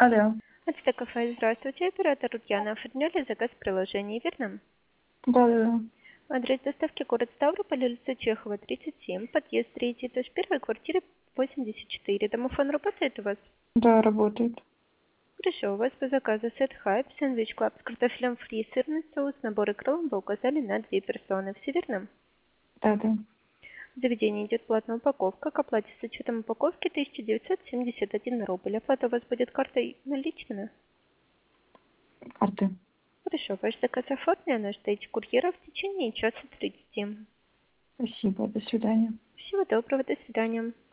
Алло. Это кафе. Здравствуйте, оператор Ульяна. Оформляли заказ в приложении, верно? Да. Адрес доставки город Ставрополь, улица Чехова, 37, подъезд 3, этаж 1, квартира 84. Домофон работает у вас? Да, работает. Хорошо, у вас по заказу сет хайп, сэндвич клаб с картофелем фри, сырный соус, набор и кролл вы указали на 2 персоны. Все верно? Да. В заведении идет платная упаковка. К оплате с учетом упаковки 1971 рубль. Оплата у вас будет картой наличными? Карты. Хорошо, ваш заказ оформлен, ждите курьера в течение часа 30. Спасибо. До свидания. Всего доброго, до свидания.